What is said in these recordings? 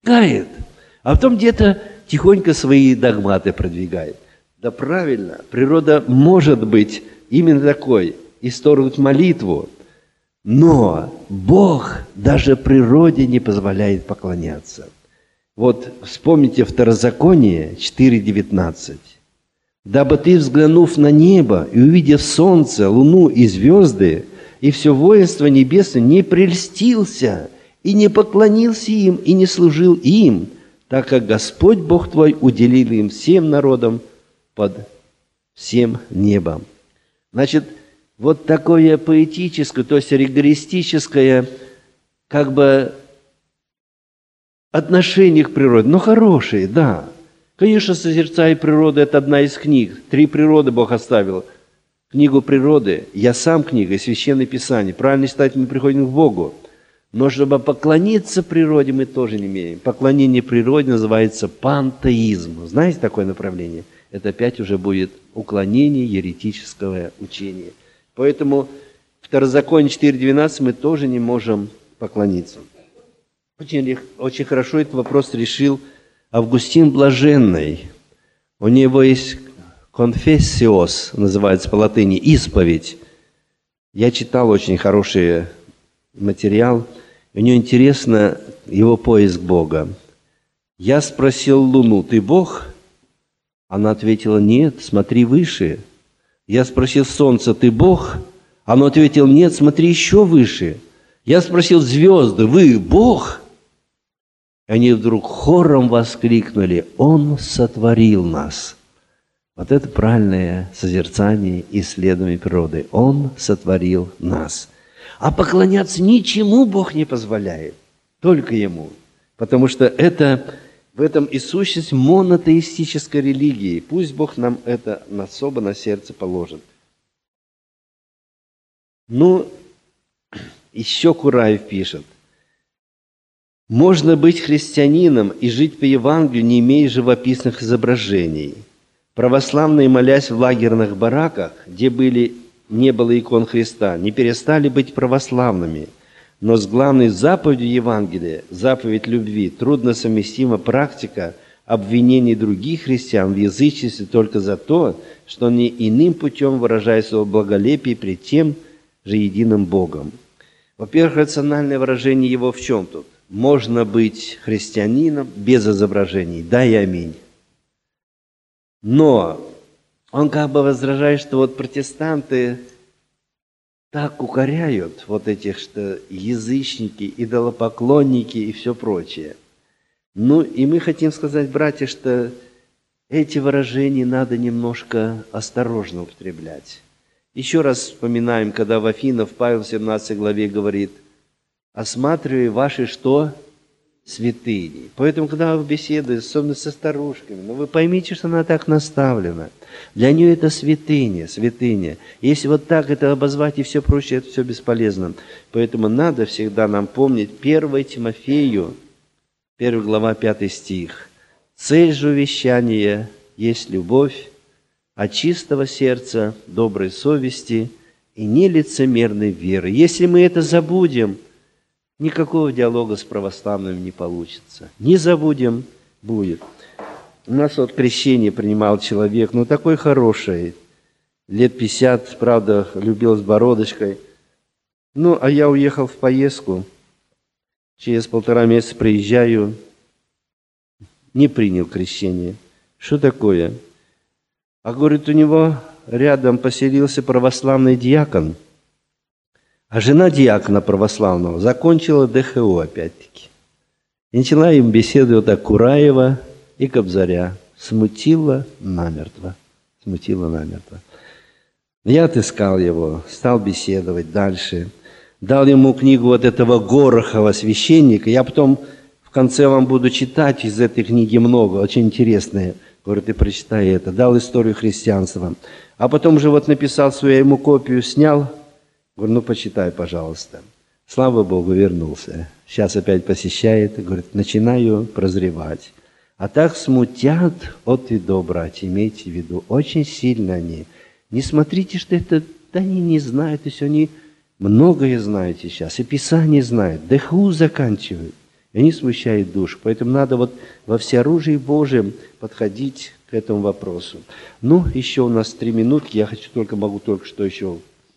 Гает. А потом где-то тихонько свои догматы продвигает. Да правильно, природа может быть именно такой, исторгнуть молитву, но Бог даже природе не позволяет поклоняться. Вот вспомните Второзаконие 4:19. «Дабы ты, взглянув на небо и увидев солнце, луну и звезды, и все воинство небесное, не прельстился и не поклонился им и не служил им, так как Господь Бог твой уделил им всем народам под всем небом». Значит, вот такое поэтическое, то есть ригористическое, как бы отношение к природе, но хорошее, да. Конечно, «Созерцая природу» – это одна из книг. 3 природы Бог оставил. Книгу природы, «Я сам» книга и Священное Писание. Правильно читать мы приходим к Богу. Но чтобы поклониться природе, мы тоже не имеем. Поклонение природе называется пантеизм. Знаете такое направление? Это опять уже будет уклонение еретического учения. Поэтому Второзаконие 4:12 мы тоже не можем поклониться. Очень хорошо этот вопрос решил Августин Блаженный. У него есть «конфессиос», называется по латыни, «исповедь». Я читал очень хороший материал. У него интересно его поиск Бога. «Я спросил Луну: ты Бог?» Она ответила: «Нет, смотри выше». Я спросил Солнце: ты Бог? Оно ответило: «Нет, смотри еще выше». Я спросил звезды: вы Бог? Они вдруг хором воскликнули: «Он сотворил нас». Вот это правильное созерцание и исследование природы. Он сотворил нас. А поклоняться ничему Бог не позволяет, только Ему. Потому что в этом и сущность монотеистической религии. Пусть Бог нам это особо на сердце положит. Еще Кураев пишет: можно быть христианином и жить по Евангелию, не имея живописных изображений. Православные, молясь в лагерных бараках, где не было икон Христа, не перестали быть православными. Но с главной заповедью Евангелия, заповедь любви, трудно совместима практика обвинений других христиан в язычестве только за то, что они иным путем выражают свое благолепие пред тем же единым Богом. Во-первых, рациональное выражение его в чем тут? Можно быть христианином без изображений. Да и аминь. Но он как бы возражает, что вот протестанты так укоряют вот этих, что язычники, идолопоклонники и все прочее. И мы хотим сказать, братья, что эти выражения надо немножко осторожно употреблять. Еще раз вспоминаем, когда в Афинах Павел в 17 главе говорит: «Осматривай ваши что? Святыни». Поэтому, когда вы беседуете, особенно со старушками, вы поймите, что она так наставлена. Для нее это святыня, святыня. Если вот так это обозвать и все прочее, это все бесполезно. Поэтому надо всегда нам помнить 1 Тимофею, 1 глава, 5 стих. «Цель же увещания есть любовь, от чистого сердца, доброй совести и нелицемерной веры». Если мы это забудем, никакого диалога с православными не получится. Не забудем, будет. У нас вот крещение принимал человек, такой хороший, лет 50, правда, любил с бородочкой. А я уехал в поездку, через 1,5 месяца приезжаю, не принял крещение. Что такое? А говорит, у него рядом поселился православный диакон, а жена диакона православного закончила ДХО опять-таки. И начала им беседовать о Кураева и Кобзаря. Смутила намертво. Смутила намертво. Я отыскал его, стал беседовать дальше. Дал ему книгу вот этого Горохова, священника. Я потом в конце вам буду читать, из этой книги много, очень интересные. Говорю, ты прочитай это. Дал историю христианства. А потом же вот написал свою, я ему копию снял. Говорю, почитай, пожалуйста. Слава Богу, вернулся. Сейчас опять посещает. Говорит, начинаю прозревать. А так смутят от и до, братья, имейте в виду. Очень сильно они. Не смотрите, что это, они не знают. То есть они многое знают сейчас. И Писание знают. ДХУ заканчивают. И они смущают душу. Поэтому надо вот во всеоружии Божьем подходить к этому вопросу. Ну, еще у нас 3 минутки. Я могу только что еще.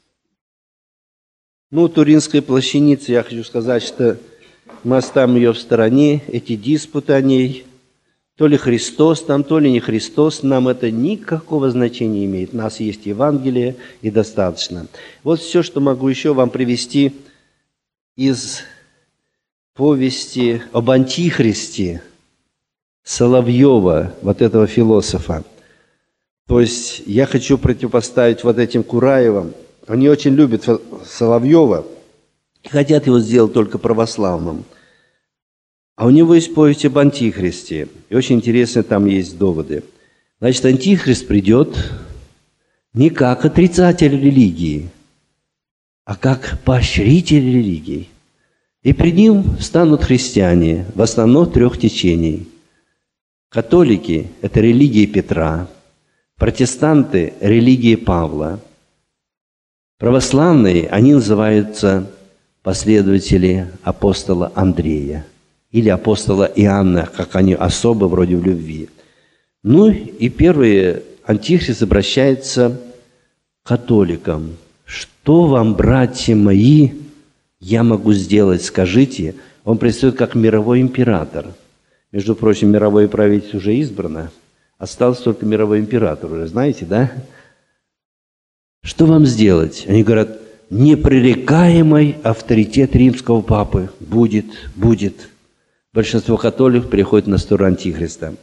Ну, Туринская плащаница, я хочу сказать, что мы оставим ее в стороне, эти диспуты о ней. То ли Христос там, то ли не Христос, нам это никакого значения не имеет. У нас есть Евангелие и достаточно. Вот все, что могу еще вам привести из повести об Антихристе Соловьева, вот этого философа. То есть я хочу противопоставить вот этим Кураевым. Они очень любят Соловьева и хотят его сделать только православным. А у него есть повесть об Антихристе. И очень интересно, там есть доводы. Значит, Антихрист придет не как отрицатель религии, а как поощритель религии. И пред ним встанут христиане, в основном 3 течений. Католики – это религия Петра, протестанты – религия Павла. Православные, они называются последователи апостола Андрея или апостола Иоанна, как они особо вроде в любви. Ну и первый Антихрист обращается к католикам. Что вам, братья мои, я могу сделать, скажите. Он предстает как мировой император. Между прочим, мировое правительство уже избрано. Остался только мировой император уже, знаете, да? Что вам сделать? Они говорят, непререкаемый авторитет римского папы будет. Большинство католиков переходит на сторону Антихриста.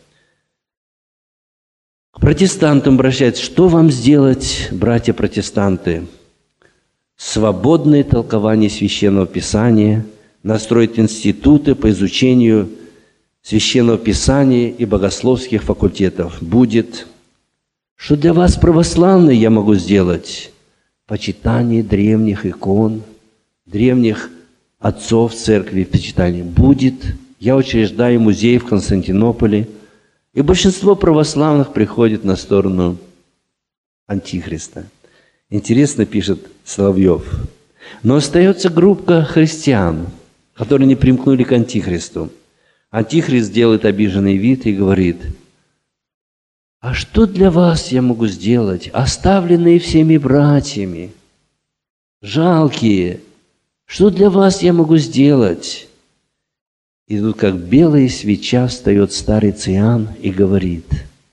К протестантам обращаются. Что вам сделать, братья протестанты? Свободное толкование Священного Писания, настроить институты по изучению Священного Писания и богословских факультетов будет. Что для вас, православные, я могу сделать? Почитание древних икон, древних отцов церкви, почитание будет. Я учреждаю музей в Константинополе. И большинство православных приходит на сторону Антихриста. Интересно пишет Соловьев. Но остается группа христиан, которые не примкнули к Антихристу. Антихрист делает обиженный вид и говорит, а что для вас я могу сделать, оставленные всеми братьями, жалкие, что для вас я могу сделать? И тут как белая свеча встает старец Иоанн и говорит,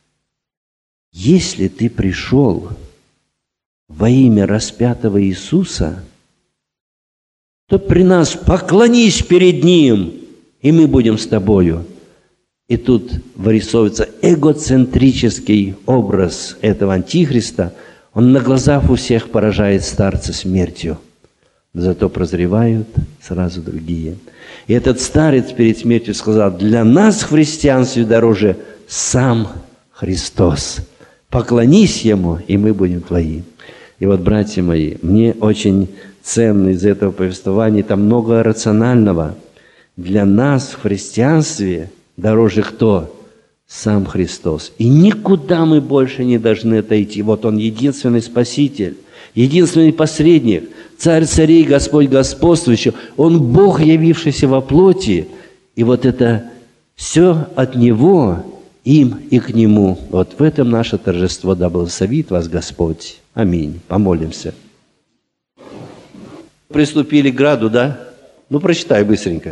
если ты пришел во имя распятого Иисуса, то при нас поклонись перед Ним, и мы будем с тобою. И тут вырисовывается эгоцентрический образ этого Антихриста. Он на глазах у всех поражает старца смертью. Зато прозревают сразу другие. И этот старец перед смертью сказал, для нас в христианстве дороже сам Христос. Поклонись Ему, и мы будем твои. И вот, братья мои, мне очень ценно из этого повествования, там много рационального. Для нас в христианстве дороже кто? Сам Христос. И никуда мы больше не должны отойти. Вот Он единственный Спаситель, единственный посредник, Царь царей, Господь господствующий. Он Бог, явившийся во плоти. И вот это все от Него, им и к Нему. Вот в этом наше торжество. Да благословит вас Господь. Аминь. Помолимся. Приступили к граду, да? Ну, прочитай быстренько.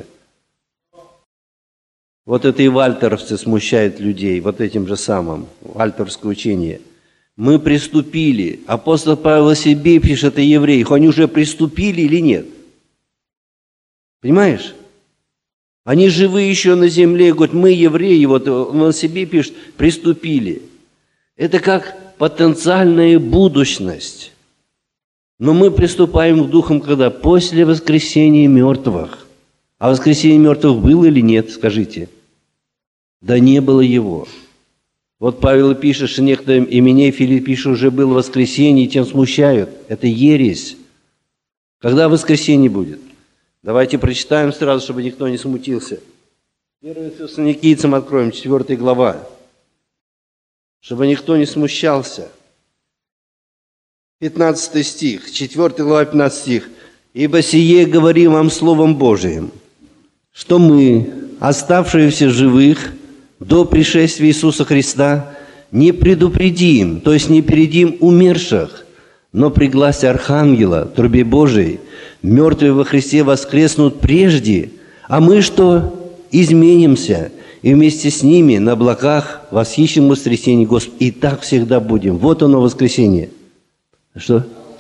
Вот это и вальтеровцы смущают людей, вот этим же самым, вальтеровское учение. Мы приступили. Апостол Павел о себе пишет о евреях. Они уже приступили или нет? Понимаешь? Они живы еще на земле, говорят, мы евреи, вот он о себе пишет, приступили. Это как потенциальная будущность. Но мы приступаем к духам, когда? После воскресения мертвых. А воскресение мертвых было или нет, скажите? Да не было его. Вот Павел пишет, что некоторым именей Филипп пишет, уже было воскресенье, и тем смущают. Это ересь. Когда воскресенье будет? Давайте прочитаем сразу, чтобы никто не смутился. 1 Фессалоникийцам откроем, 4 глава. Чтобы никто не смущался. 15 стих, 4 глава, 15 стих. «Ибо сие говорим вам Словом Божиим, что мы, оставшиеся живых до пришествия Иисуса Христа, не предупредим, то есть не передим умерших, но при гласе Архангела, трубе Божией, мертвые во Христе воскреснут прежде, а мы что? Изменимся, и вместе с ними на облаках восхищем воскресение Господа. И так всегда будем. Вот оно, воскресение. Что?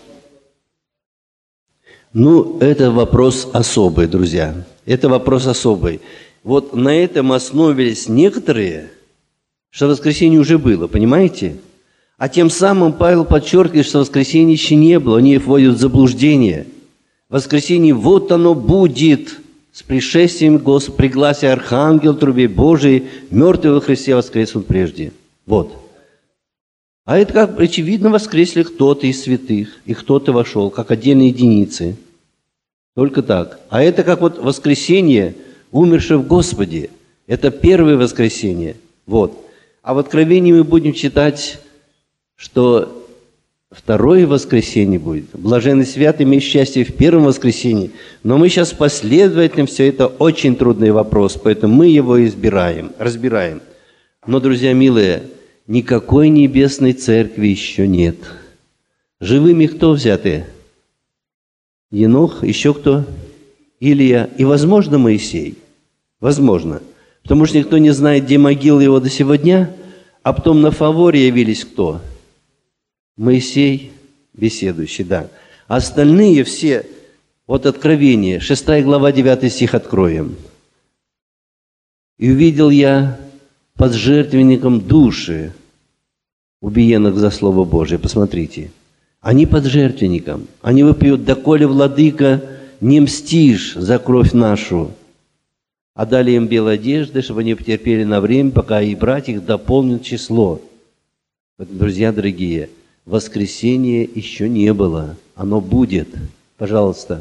Ну, это вопрос особый, друзья. Это вопрос особый. Вот на этом основывались некоторые, что воскресение уже было, понимаете? А тем самым Павел подчеркивает, что воскресения еще не было, они вводят в заблуждение. Воскресение вот оно будет с пришествием Господа, при гласе Архангела, трубе Божией, мертвые во Христе воскреснут прежде. Вот. А это как, очевидно, воскресли кто-то из святых, и кто-то вошел, как отдельные единицы. Только так. А это как вот воскресение, умершее в Господе. Это первое воскресение. Вот. А в Откровении мы будем читать, что второе воскресенье будет. Блаженный свят, имеющий счастье в первом воскресенье. Но мы сейчас последовательно, все это очень трудный вопрос, поэтому мы его разбираем. Но, друзья милые, никакой небесной церкви еще нет. Живыми кто взяты? Енох, еще кто? Илия и, возможно, Моисей. Возможно. Потому что никто не знает, где могила его до сего дня, а потом на фаворе явились кто? Моисей, беседующий, да. А остальные все, вот Откровение, 6 глава, 9 стих откроем. «И увидел я под жертвенником души, убиенных за Слово Божие». Посмотрите. Они под жертвенником. Они выпьют: «Доколе, владыка, не мстишь за кровь нашу». А дали им белые одежды, чтобы они потерпели на время, пока и брать их дополнит число. Друзья дорогие, воскресения еще не было. Оно будет. Пожалуйста.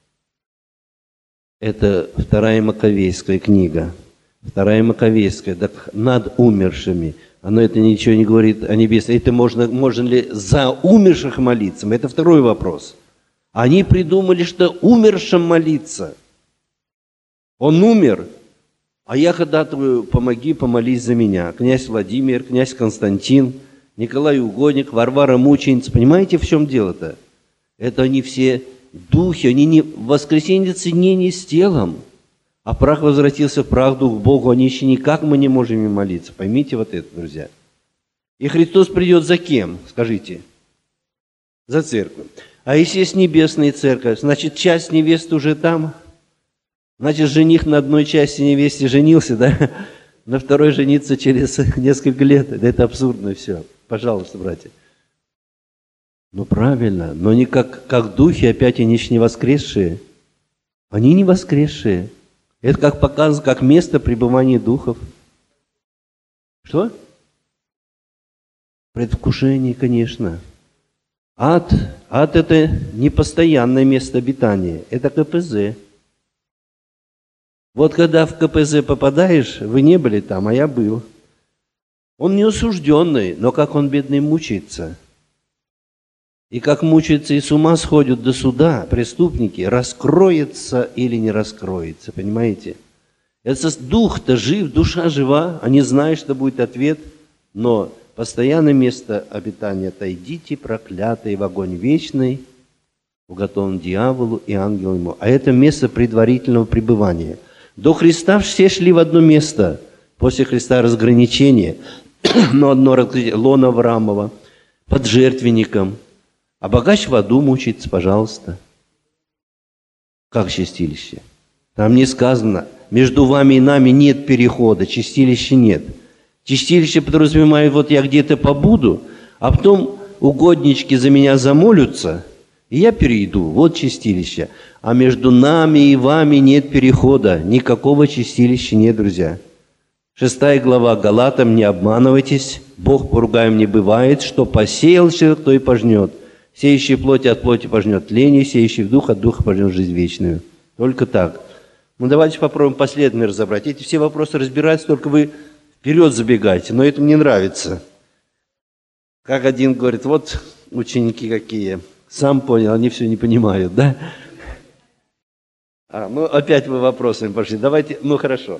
Это 2 Маковейская книга. 2 Маковейская, так над умершими. Оно это ничего не говорит о небесном. Это можно ли за умерших молиться? Это второй вопрос. Они придумали, что умершим молиться. Он умер, а я ходатаю: помоги, помолись за меня. Князь Владимир, князь Константин, Николай Угодник, Варвара Мученица. Понимаете, в чем дело-то? Это они все духи, они не в воскресенье соединение с телом, а прах возвратился в прах, дух к Богу, они еще никак мы не можем им молиться. Поймите вот это, друзья. И Христос придет за кем? Скажите. За церковь. А если есть небесная церковь, значит, часть невесты уже там. Значит, жених на одной части невесте женился, да? На второй жениться через несколько лет. Это абсурдно все. Пожалуйста, братья. Ну, правильно. Но не как духи, опять они еще не воскресшие. Они не воскресшие. Это как показано, как место пребывания духов. Что? Предвкушение, конечно. Ад это не постоянное место обитания. Это КПЗ. Вот когда в КПЗ попадаешь, вы не были там, а я был. Он не осужденный, но как он, бедный, мучается. И как мучается и с ума сходят до суда преступники, раскроется или не раскроется, понимаете? Это дух-то жив, душа жива, они знают, что будет ответ, но постоянное место обитания – отойдите, проклятые, в огонь вечный, уготован дьяволу и ангелу ему. А это место предварительного пребывания. До Христа все шли в одно место. После Христа разграничение. Но одно разграничение. Лона Авраамова. Под жертвенником. А богач в аду мучается, пожалуйста. Как чистилище? Там не сказано, между вами и нами нет перехода, чистилища нет. Чистилище подразумевает, вот я где-то побуду, а потом угоднички за меня замолятся, и я перейду. Вот чистилище. А между нами и вами нет перехода. Никакого чистилища нет, друзья. 6 глава Галатам: не обманывайтесь, Бог поругаем не бывает, что посеял человек, то и пожнет. Сеющий плоть от плоти пожнет тление, сеющий в дух от духа пожнет жизнь вечную. Только так. Ну давайте попробуем последовательно разобрать. Эти все вопросы разбираются, только вы вперед забегаете, но это мне нравится. Как один говорит: вот ученики какие, сам понял, они все не понимают, да? Ну опять вы вопросами пошли. Давайте, ну хорошо.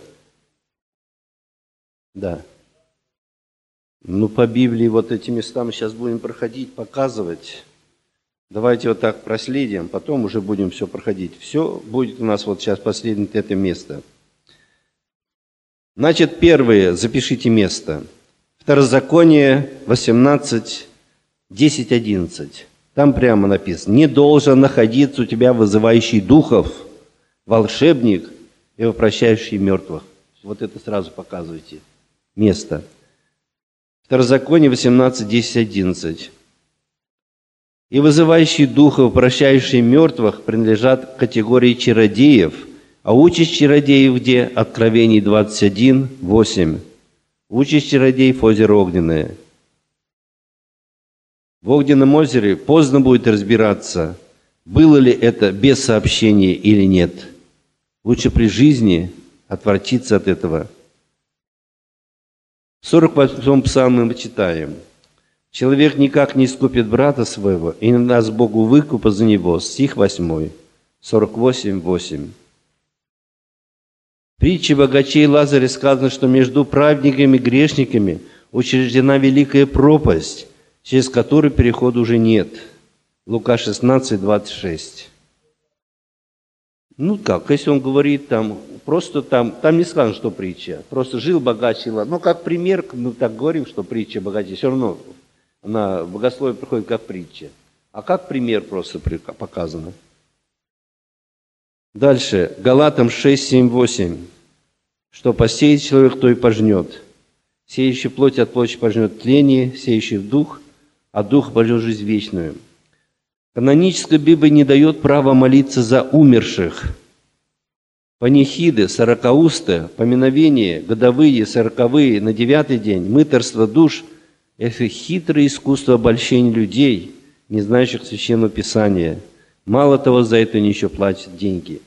Да. Ну по Библии вот эти места мы сейчас будем проходить, показывать. Давайте вот так проследим, потом уже будем все проходить. Все будет у нас вот сейчас последнее это место. Значит, первое, запишите место. Второзаконие 18, 10, 11. Там прямо написано: «Не должен находиться у тебя вызывающий духов, волшебник и вопрощающий мертвых». Вот это сразу показывайте. Место. Второзаконие 18, 10, 11. «И вызывающие духов, вопрощающие мертвых, принадлежат к категории чародеев, а участь чародеев где? Откровений 21, 8. Участь чародеев — озеро огненное». В огненном озере поздно будет разбираться, было ли это без сообщения или нет. Лучше при жизни отвратиться от этого. В 48-м псалме мы читаем: «Человек никак не искупит брата своего и не даст Богу выкупа за него». Стих 8, 48, 8. В притче богачей Лазаря сказано, что между праведниками и грешниками учреждена великая пропасть, через которую перехода уже нет. Лука 16, 26. Ну как, если он говорит там, просто там не сказано, что притча. Просто жил богач и Лазарь. Ну как пример, мы так говорим, что притча богачей. Все равно на богословие приходит как притча. А как пример просто показано. Дальше. Галатам 6, 7, 8. «Что посеет человек, то и пожнет. Сеющий плоть от плоти пожнет тление, сеющий в дух, а дух пожнет жизнь вечную». Каноническая Библия не дает права молиться за умерших. Панихиды, сорокаусты, поминовения, годовые, сороковые, на 9-й день, мытарство душ – это хитрое искусство обольщения людей, не знающих Священного Писания. Мало того, за это они еще платят деньги.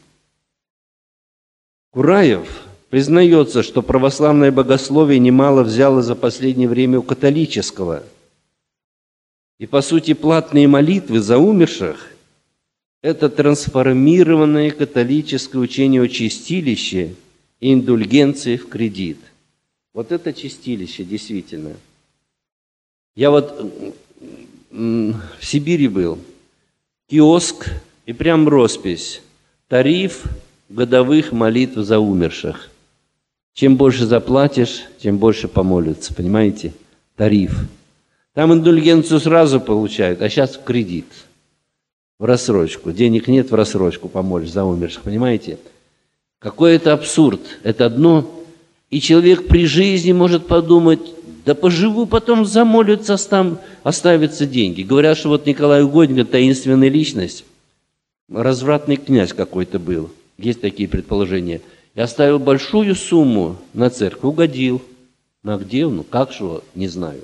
Кураев признается, что православное богословие немало взяло за последнее время у католического. И, по сути, платные молитвы за умерших – это трансформированное католическое учение о чистилище и индульгенции в кредит. Вот это чистилище, действительно. Я вот в Сибири был, киоск и прям роспись: тариф годовых молитв за умерших. Чем больше заплатишь, тем больше помолятся, понимаете? Тариф. Там индульгенцию сразу получают, а сейчас в кредит, в рассрочку. Денег нет, в рассрочку помолишь за умерших, понимаете? Какой это абсурд. Это одно. И человек при жизни может подумать: да поживу, потом замолятся, там оставятся деньги. Говорят, что вот Николай Угодник – таинственная личность, развратный князь какой-то был. Есть такие предположения. И оставил большую сумму на церковь, угодил. Ну а где он? Как же, не знаю.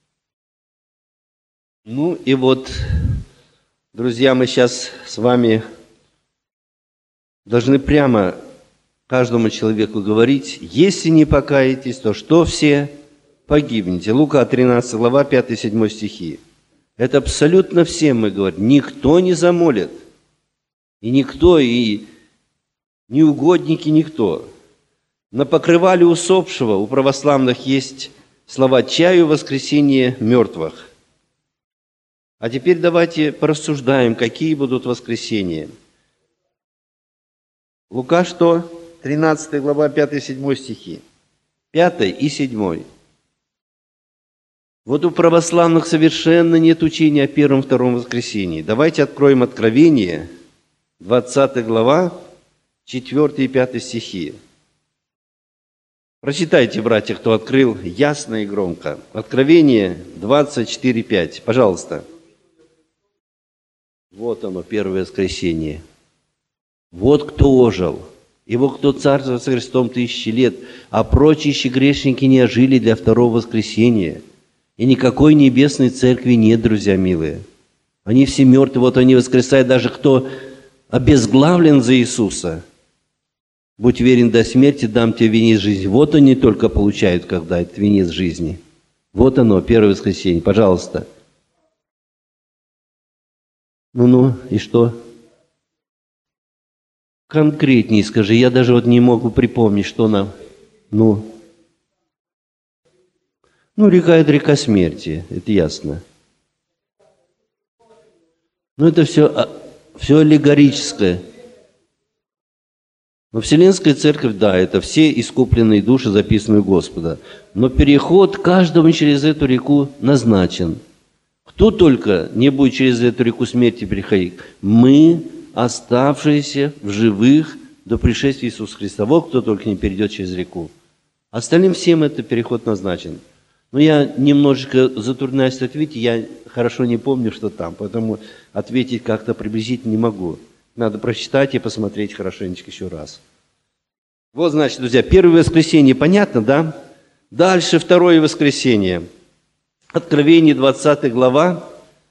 Ну и вот, друзья, мы сейчас с вами должны прямо каждому человеку говорить: если не покаетесь, то что все погибнете? Лука 13 глава 5-7 стихи. Это абсолютно всем мы говорим. Никто не замолит. И никто, и ни угодники, никто. На покрывале усопшего у православных есть слова «чаю воскресения мертвых». А теперь давайте порассуждаем, какие будут воскресения. Лука что? 13 глава 5-7 стихи. 5 и 7. Вот у православных совершенно нет учения о первом-втором воскресении. Давайте откроем Откровение, 20 глава, 4 и 5 стихи. Прочитайте, братья, кто открыл, ясно и громко. Откровение 24:5. Пожалуйста. Вот оно, первое воскресенье. Вот кто ожил, и вот кто царствует с Христом 1000 лет, а прочие еще грешники не ожили для второго воскресения. И никакой небесной церкви нет, друзья милые. Они все мертвы, вот они воскресают, даже кто обезглавлен за Иисуса. Будь верен до смерти, дам тебе венец жизни. Вот они только получают, когда это венец жизни. Вот оно, первое воскресенье. Пожалуйста. Ну-ну, и что? Конкретнее скажи, я даже вот не могу припомнить, что нам. Ну, река – это река смерти, это ясно. Но это все аллегорическое. Но Вселенская Церковь, да, это все искупленные души, записанные у Господа. Но переход каждому через эту реку назначен. Кто только не будет через эту реку смерти переходить? Мы, оставшиеся в живых до пришествия Иисуса Христа. Вот кто только не перейдет через реку. Остальным всем этот переход назначен. Но я немножечко затрудняюсь ответить, я хорошо не помню, что там, поэтому ответить как-то приблизительно не могу. Надо прочитать и посмотреть хорошенечко еще раз. Вот, значит, друзья, первое воскресенье, понятно, да? Дальше второе воскресенье. Откровение, 20 глава,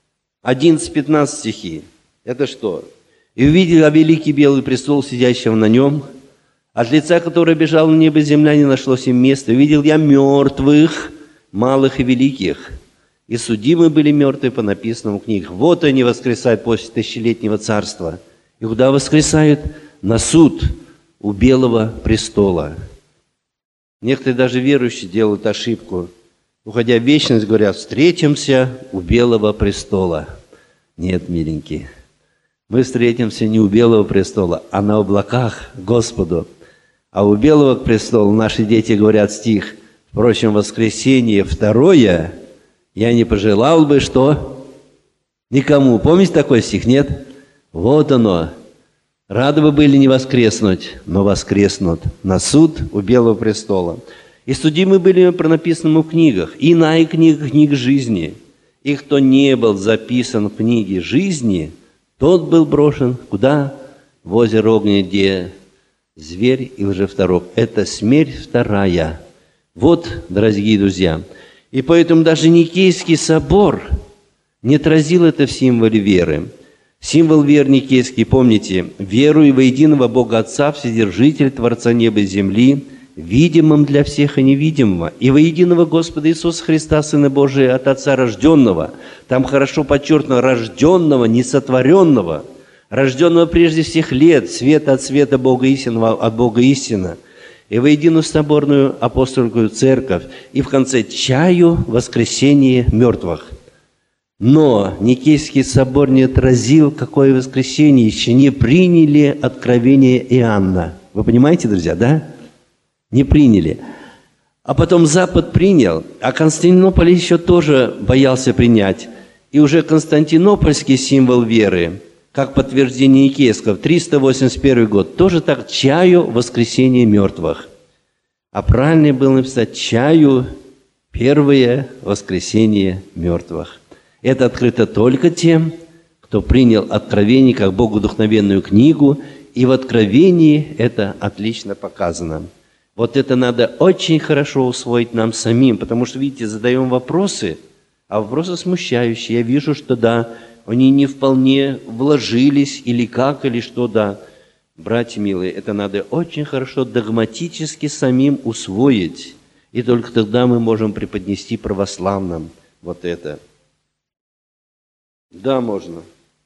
11-15 стихи. Это что? «И увидел я великий белый престол, сидящего на нем, от лица которого бежал в небо и земля, не нашлось им места. И увидел я мертвых, малых и великих, и судимы были мертвые по написанному в книгах. Вот они воскресают после тысячелетнего царства. И куда воскресают? На суд у Белого престола». Некоторые даже верующие делают ошибку. Уходя в вечность, говорят: встретимся у Белого престола. Нет, миленькие, мы встретимся не у Белого престола, а на облаках Господу. А у Белого престола наши дети говорят стих: впрочем, воскресенье второе я не пожелал бы, что? Никому. Помните такой стих, нет? Вот оно. Рады бы были не воскреснуть, но воскреснут на суд у Белого престола. И судимы были по написанному в книгах, и на книг жизни. И кто не был записан в книге жизни, тот был брошен куда? В озеро огненное, где зверь и лжепророк. Это смерть вторая. Вот, дорогие друзья. И поэтому даже Никейский собор не отразил это в символе веры. Символ веры Никейский, помните: «Верую во единого Бога Отца, Вседержителя, Творца неба и земли, видимым для всех и невидимого, и во единого Господа Иисуса Христа, Сына Божия, от Отца рожденного». Там хорошо подчеркнуто: рожденного, не сотворенного, рожденного прежде всех лет, света от света, Бога истинного от Бога истина, и во единую соборную апостольскую церковь, и в конце чаю воскресение мертвых. Но Никейский собор не отразил, какое воскресение, еще не приняли откровение Иоанна. Вы понимаете, друзья, да? Не приняли. А потом Запад принял, а Константинополь еще тоже боялся принять. И уже константинопольский символ веры, как подтверждение Никейского, 381 год, тоже так: чаю воскресение мертвых. А правильно было написать: чаю первое воскресение мертвых. Это открыто только тем, кто принял откровение как богодухновенную книгу, и в откровении это отлично показано. Вот это надо очень хорошо усвоить нам самим, потому что, видите, задаем вопросы, а вопросы смущающие. Я вижу, что да, они не вполне вложились, или как, или что, да. Братья милые, это надо очень хорошо догматически самим усвоить, и только тогда мы можем преподнести православным вот это. Да, можно.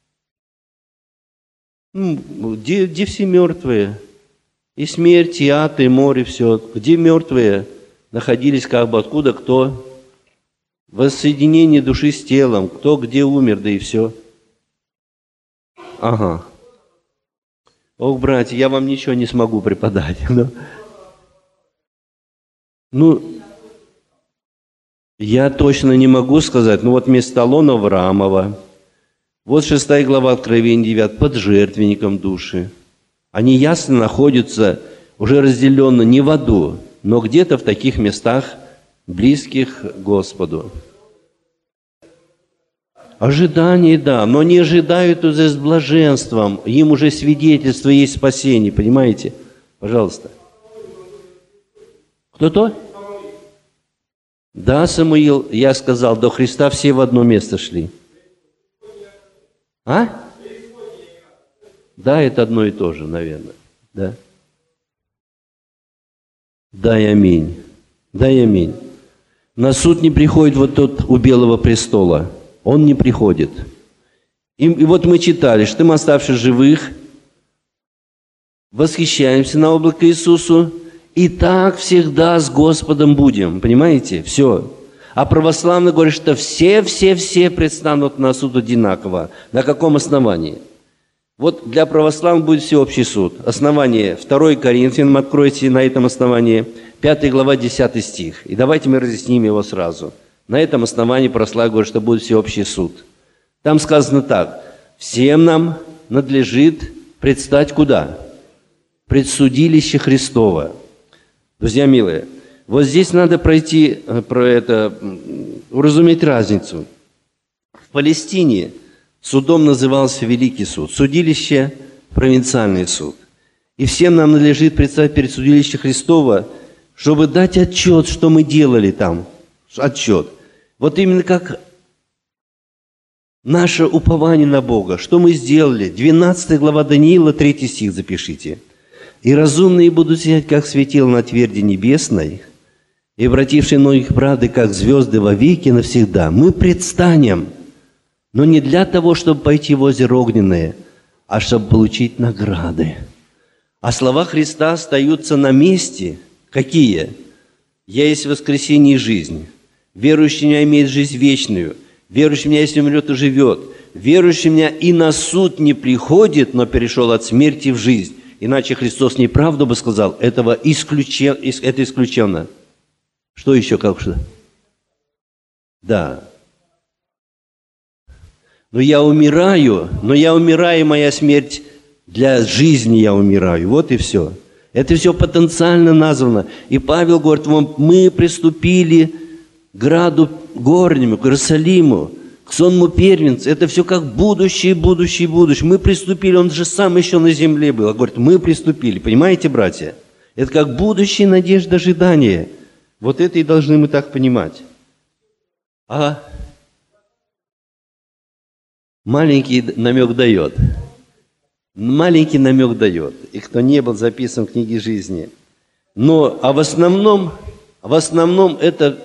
Где все мертвые? И смерть, и ад, и море, все. Где мертвые находились, как бы откуда, кто? Воссоединение души с телом. Кто где умер, да и все. Ага. Ох, братья, я вам ничего не смогу преподать. Я точно не могу сказать. Вот вместо Алона Авраамова. Вот 6 глава Откровения 9. Под жертвенником души. Они ясно находятся, уже разделенно не в аду, но где-то в таких местах, близких к Господу. Ожидание, да, но не ожидают уже с блаженством. Им уже свидетельство есть спасение, понимаете? Пожалуйста. Кто-то? Да, Самуил, я сказал, до Христа все в одно место шли. А? Да, это одно и то же, наверное. Да. Дай аминь. Дай аминь. На суд не приходит вот тот у Белого престола. Он не приходит. И вот мы читали, что мы, оставшись живых, восхищаемся на облако Иисусу, и так всегда с Господом будем. Понимаете? Все. А православные говорят, что все предстанут на суд одинаково. На каком основании? Вот для православных будет всеобщий суд. Основание 2 Коринфянам, откройте на этом основании, 5 глава, 10 стих. И давайте мы разъясним его сразу. На этом основании православие говорит, что будет всеобщий суд. Там сказано так. Всем нам надлежит предстать куда? Пред судилище Христово. Друзья милые, вот здесь надо уразуметь разницу. В Палестине судом назывался Великий суд, судилище – провинциальный суд. И всем нам надлежит предстать перед судилищем Христова, чтобы дать отчет, что мы делали там. Отчет. Вот именно как наше упование на Бога, что мы сделали. 12 глава Даниила, 3 стих запишите. «И разумные будут сиять, как светило на тверди небесной, и обратившие многих правды, как звезды вовеки навсегда». Мы предстанем, но не для того, чтобы пойти в озеро огненное, а чтобы получить награды. А слова Христа остаются на месте. Какие? «Я есть воскресение и жизнь. Верующий в Меня имеет жизнь вечную. Верующий в Меня, если умрет, и живет. Верующий в Меня и на суд не приходит, но перешел от смерти в жизнь». Иначе Христос неправду бы сказал, это исключено. Что еще, как что? Да. Но я умираю, моя смерть для жизни я умираю. Вот и все. Это все потенциально названо. И Павел говорит, мы приступили к граду горнему, к Иерусалиму, к сонму первенцу. Это все как будущее. Мы приступили, он же сам еще на земле был. Говорит, мы приступили. Понимаете, братья? Это как будущее, надежда, ожидание. Вот это и должны мы так понимать. А маленький намек дает. И кто не был записан в книге жизни. Но, в основном это...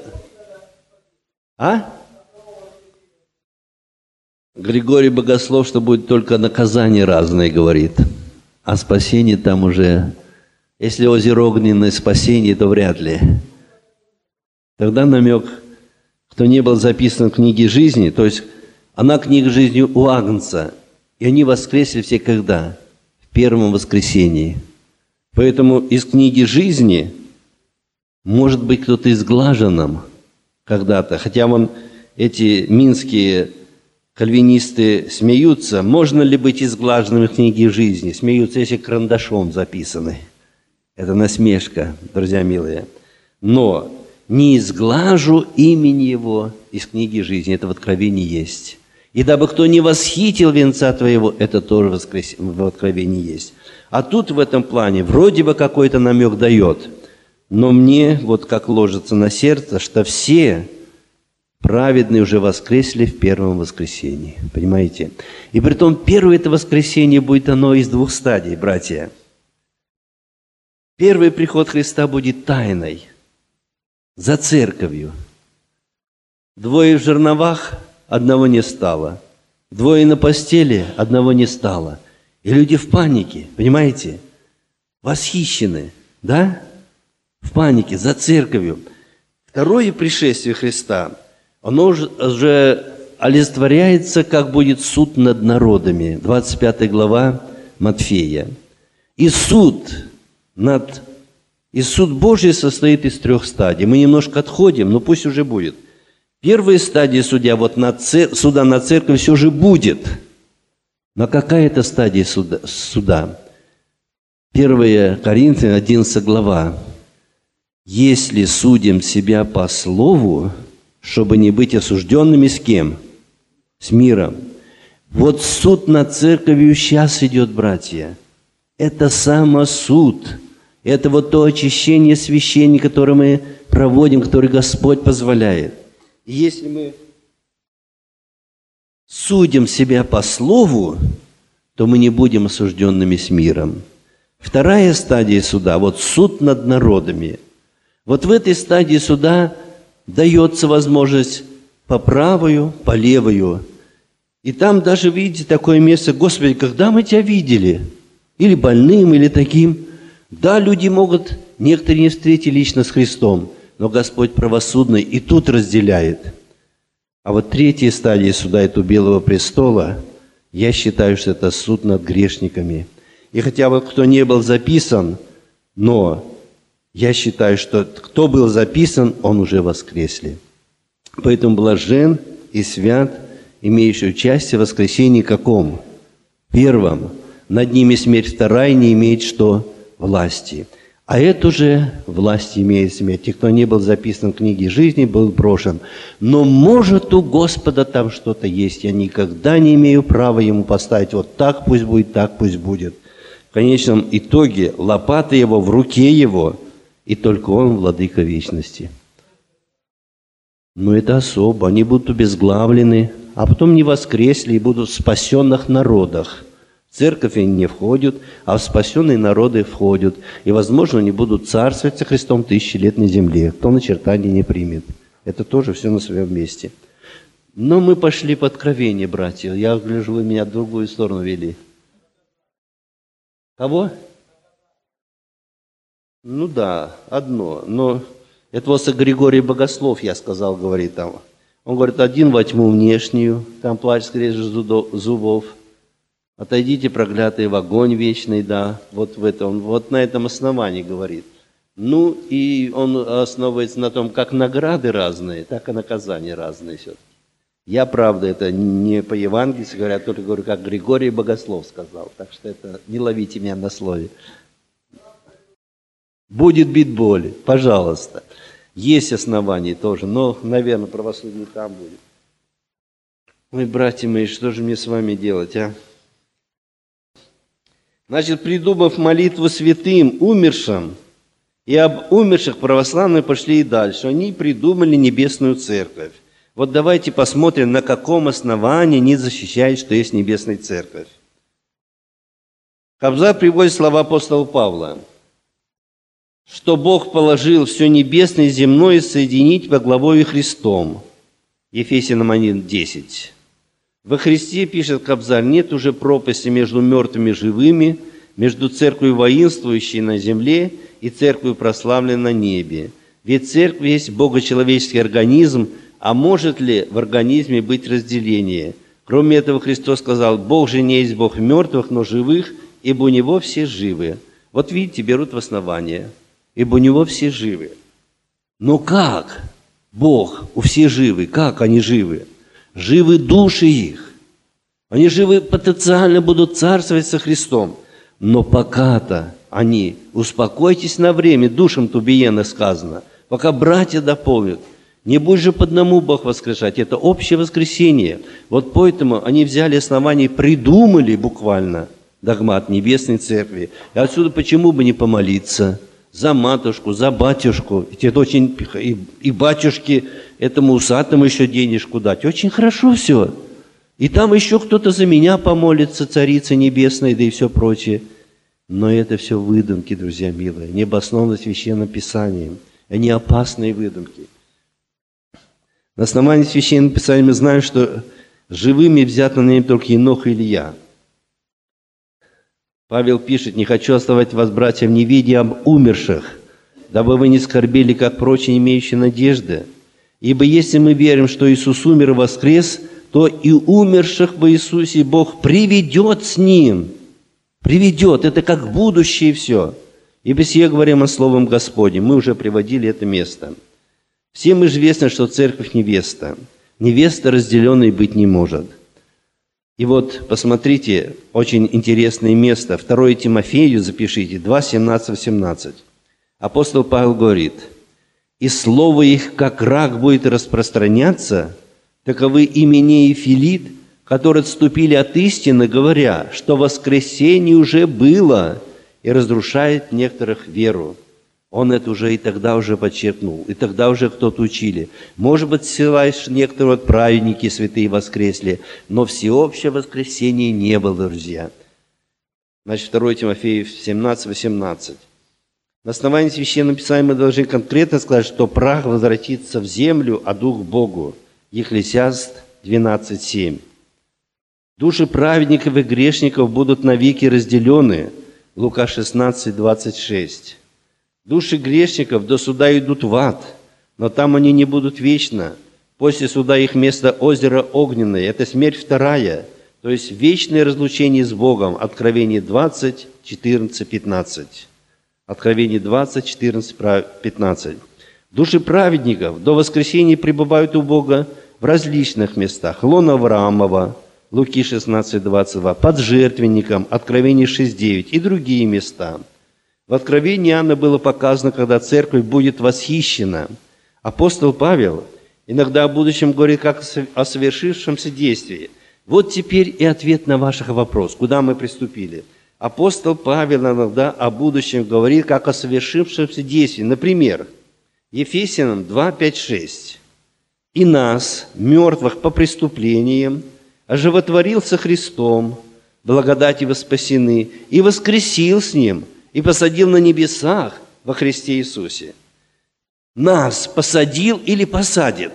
Григорий Богослов, что будет только наказание разное, говорит. А спасение там уже... Если озеро огненное спасение, то вряд ли. Тогда намек, кто не был записан в книге жизни, то есть она книга жизни у Агнца, и они воскресли все когда? В первом воскресении. Поэтому из книги жизни может быть кто-то изглаженным когда-то. Хотя эти минские кальвинисты смеются, можно ли быть изглаженным в книге жизни? Смеются, если карандашом записаны. Это насмешка, друзья милые. Но не изглажу имени Его из книги жизни. Это в Откровении есть. И дабы кто не восхитил венца Твоего, это тоже в Откровении есть. А тут в этом плане вроде бы какой-то намек дает. Но мне вот как ложится на сердце, что все праведные уже воскресли в первом воскресении. Понимаете? И притом первое это воскресенье будет оно из двух стадий, братья. Первый приход Христа будет тайной, за церковью. 2 в жерновах, одного не стало. 2 на постели, одного не стало. И люди в панике, понимаете? Восхищены, да? В панике, за церковью. Второе пришествие Христа, оно уже олицетворяется, как будет суд над народами. 25 глава Матфея. И суд Божий состоит из 3 стадий. Мы немножко отходим, но пусть уже будет. Первая стадия суда над церковью все же будет. Но какая это стадия суда? 1 Коринфянам, 11 глава. «Если судим себя по слову, чтобы не быть осужденными с кем? С миром». Вот суд над церковью сейчас идет, братья. Это самосуд. Это вот то очищение священника, которое мы проводим, которое Господь позволяет. И если мы судим себя по слову, то мы не будем осужденными с миром. Вторая стадия суда, вот суд над народами. Вот в этой стадии суда дается возможность по правую, по левую. И там даже, видите, такое место, Господи, когда мы Тебя видели? или больным, или таким. Да, люди могут, некоторые не встретить лично с Христом, но Господь правосудный и тут разделяет. А вот третья стадия суда, это у Белого престола, я считаю, что это суд над грешниками. И хотя бы кто не был записан, но я считаю, что кто был записан, он уже воскресли. Поэтому блажен и свят, имеющий участие в воскресении каком? Первом. Над ними смерть вторая не имеет что? Власти. А эту же власть имеет смерть. И кто не был записан в книге жизни, был брошен. Но может у Господа там что-то есть. Я никогда не имею права ему поставить. Вот так пусть будет, так пусть будет. В конечном итоге лопата его в руке его, и только он владыка вечности. Но это особо. Они будут обезглавлены, а потом не воскресли и будут в спасенных народах. В церковь они не входят, а в спасенные народы входят. И, возможно, они будут царствовать со Христом 1000 лет на земле. Кто начертание не примет. Это тоже все на своем месте. Но мы пошли по откровению, братья. Я гляжу, вы меня в другую сторону вели. Кого? Ну да, одно. Но это вот Григорий Богослов, я сказал, говорит там. Он говорит, один во тьму внешнюю, там плач скрежет зубов. Отойдите, проклятые, в огонь вечный, да, вот в этом, вот на этом основании говорит. Ну, и он основывается на том, как награды разные, так и наказания разные все-таки. Я, правда, это не по Евангелию говоря, только говорю, как Григорий Богослов сказал, так что это не ловите меня на слове. Будет бит боли, пожалуйста. Есть основания тоже, но, наверное, правосудие там будет. Ой, братья мои, что же мне с вами делать, а? Значит, придумав молитву святым, умершим, и об умерших православные пошли и дальше. Они придумали небесную церковь. Вот давайте посмотрим, на каком основании они защищают, что есть небесная церковь. Кобзарь приводит слова апостола Павла, что Бог положил все небесное и земное соединить во главою Христом. Ефесянам 1:10. Во Христе, пишет Кобзарь, нет уже пропасти между мертвыми и живыми, между церковью воинствующей на земле и церковью прославленной на небе. Ведь церковь есть богочеловеческий организм, а может ли в организме быть разделение? Кроме этого, Христос сказал, Бог же не есть Бог мертвых, но живых, ибо у Него все живы. Вот видите, берут в основание, ибо у Него все живы. Но как Бог у всех живы? Как они живы? Живы души их. Они живы потенциально будут царствовать со Христом. Но пока-то они, успокойтесь на время, душам Тубиена сказано, пока братья дополнят. Не будет же по одному Бог воскрешать. Это общее воскресение. Вот поэтому они взяли основание, придумали буквально догмат Небесной Церкви. И отсюда почему бы не помолиться за матушку, за батюшку. Ведь это очень... И батюшке этому усатому еще денежку дать. Очень хорошо все. И там еще кто-то за меня помолится, Царица Небесная, да и все прочее. Но это все выдумки, друзья милые, не обоснованно Священным Писанием. Они опасные выдумки. На основании Священного Писания мы знаем, что живыми взят на небе только Енох и Илья. Павел пишет, «Не хочу оставать вас, братья, в неведении об умерших, дабы вы не скорбели, как прочие, имеющие надежды. Ибо если мы верим, что Иисус умер и воскрес, то и умерших во Иисусе Бог приведет с Ним». Приведет. Это как будущее все. Ибо сие говорим о Словом Господнем. Мы уже приводили это место. Всем известно, что церковь невеста. Невеста разделенной быть не может. И вот, посмотрите, очень интересное место. 2 Тимофею запишите, 2, 17-18. Апостол Павел говорит, «И слово их, как рак, будет распространяться, таковы Именей и Филит, которые отступили от истины, говоря, что воскресение уже было, и разрушает некоторых веру». Он это уже и тогда уже подчеркнул, и тогда уже кто-то учили. Может быть, ссылаясь некоторые вот праведники святые воскресли, но всеобщее воскресение не было, друзья. Значит, 2 Тимофею 17-18. На основании Священного Писания мы должны конкретно сказать, что прах возвратится в землю, а дух к Богу. Екклесиаст 12:7. Души праведников и грешников будут навеки разделены, Лука 16, 26. Души грешников до суда идут в ад, но там они не будут вечно. После суда их место озеро огненное. Это смерть вторая, то есть вечное разлучение с Богом. Откровение 20, 14, 15. Откровение 20, 14, 15. Души праведников до воскресения пребывают у Бога в различных местах. Лона Авраамова, Луки 16, 22, под жертвенником, Откровение 6, 9 и другие места. В Откровении Иоанна было показано, когда церковь будет восхищена. Апостол Павел иногда о будущем говорит как о совершившемся действии. Вот теперь и ответ на ваш вопрос, куда мы приступили. Апостол Павел иногда о будущем говорит как о совершившемся действии. Например, Ефесянам 2, 5, 6. «И нас, мертвых по преступлениям, оживотворил со Христом, благодатью вы спасены, и воскресил с Ним, и посадил на небесах во Христе Иисусе». Нас посадил или посадит?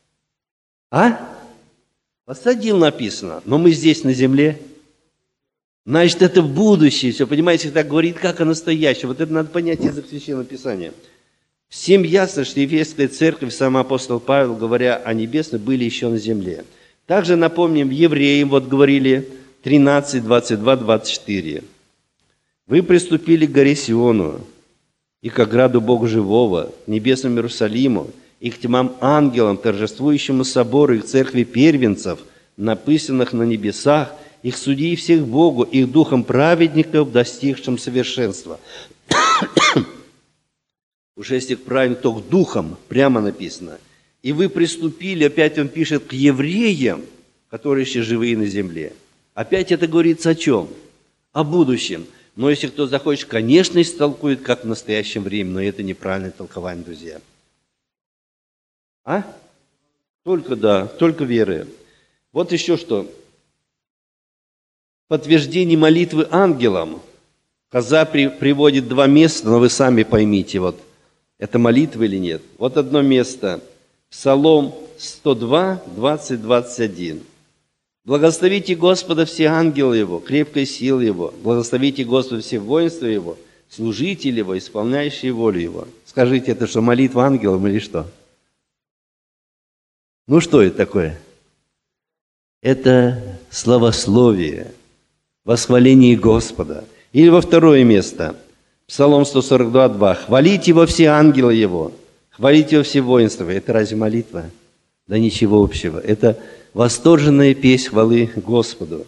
Посадил написано, но мы здесь на земле. Значит, это в будущее. Все, понимаете, так говорит, как о настоящем. Вот это надо понять из Священного Писания. Всем ясно, что Ефесская церковь, сам апостол Павел, говоря о небесном, были еще на земле. Также напомним евреям, вот говорили 13, 22, 24. «Вы приступили к горе Сиону, и к ограду Бога живого, к небесному Иерусалиму, и к тьмам ангелам, торжествующему собору, и к церкви первенцев, написанных на небесах, их судей всех Богу, их духом праведников, достигшим совершенства». Уже если праведник, то к духам, прямо написано. «И вы приступили», опять он пишет, к евреям, которые еще живые на земле. Опять это говорится о чем? О будущем. Но если кто захочет, конечно, истолкует, как в настоящем времени, но это неправильное толкование, друзья. Только веры. Вот еще что. Подтверждение молитвы ангелам. Хаза приводит два места, но вы сами поймите, вот это молитва или нет. Вот одно место. Псалом 102, 20, 21. «Благословите Господа все ангелы Его, крепкой силы Его. Благословите Господа все воинства Его, служители Его, исполняющие волю Его». Скажите, это что, молитва ангелов или что? Что это такое? Это славословие, восхваление Господа. Или во второе место. Псалом 142, 2. «Хвалите Его все ангелы Его, хвалите Его все воинства». Это разве молитва? Да ничего общего. Это восторженная песнь хвалы Господу.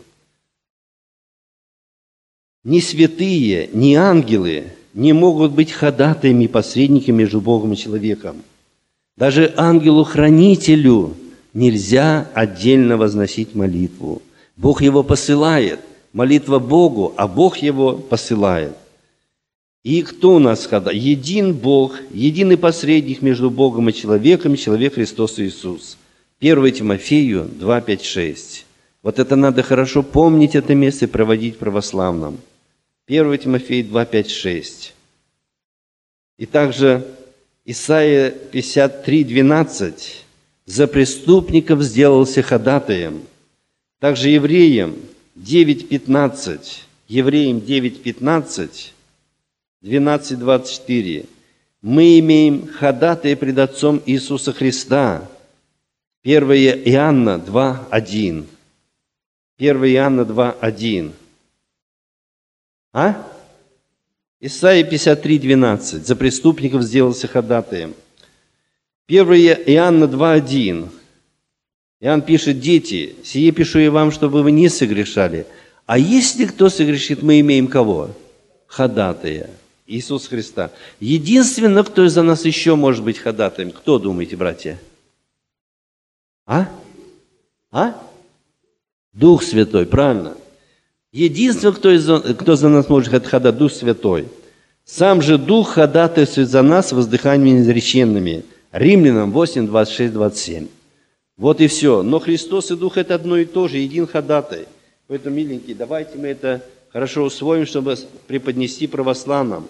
Ни святые, ни ангелы не могут быть ходатаями и посредниками между Богом и человеком. Даже ангелу-хранителю нельзя отдельно возносить молитву. Бог его посылает. Молитва Богу, а Бог его посылает. И кто у нас ходатай? Един Бог, единый посредник между Богом и человеком, человек Христос Иисус. 1 Тимофею 2, 5, 6. Вот это надо хорошо помнить, это место, и проводить православным. 1 Тимофею 2, 5, 6. И также Исайя 53, 12. «За преступников сделался ходатаем». Также Евреям 9, 15. Евреям 9, 15. 12, 24. «Мы имеем ходатая пред Отцом Иисуса Христа». 1 Иоанна 2, 1. 1 Иоанна 2, 1. Исайя 53, 12. «За преступников сделался ходатаем». 1 Иоанна 2, 1. Иоанн пишет: «Дети, сие пишу я вам, чтобы вы не согрешали. А если кто согрешит, мы имеем кого? Ходатая, Иисус Христа». Единственное, кто за нас еще может быть ходатаем, кто, думаете, братья? Дух Святой, правильно. Единственное, кто за нас может ходатайствовать, Дух Святой. Сам же Дух ходатайствует за нас воздыханиями изреченными. Римлянам 8, 26, 27. Вот и все. Но Христос и Дух – это одно и то же, един ходатай. Поэтому, миленькие, давайте мы это хорошо усвоим, чтобы преподнести православным.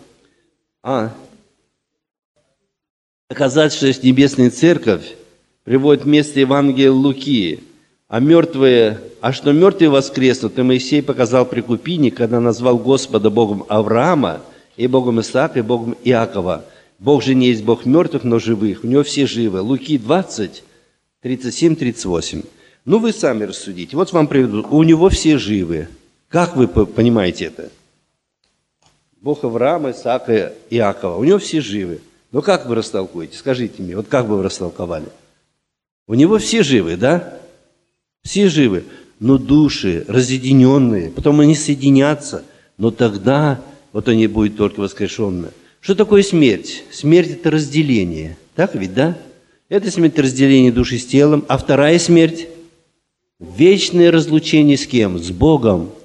Оказать, что есть Небесная Церковь, приводит вместо Евангелия Луки, а мертвые А что мертвые воскреснут, и Моисей показал при Купине, когда назвал Господа Богом Авраама, и Богом Исаака, и Богом Иакова. Бог же не есть Бог мертвых, но живых. У него все живы. Луки 20, 37, 38. Ну, вы сами рассудите. Вот вам приведу. У него все живы. Как вы понимаете это? Бог Авраама, Исаака, Иакова. У него все живы. Ну, как вы растолкуете? Скажите мне, вот как бы вы растолковали? У него все живы, да? Все живы. Но души разъединенные. Потом они соединятся. Но тогда вот они будут только воскрешенные. Что такое смерть? Смерть – это разделение. Так ведь, да? Это смерть разделения души с телом. А вторая смерть – вечное разлучение с кем? С Богом.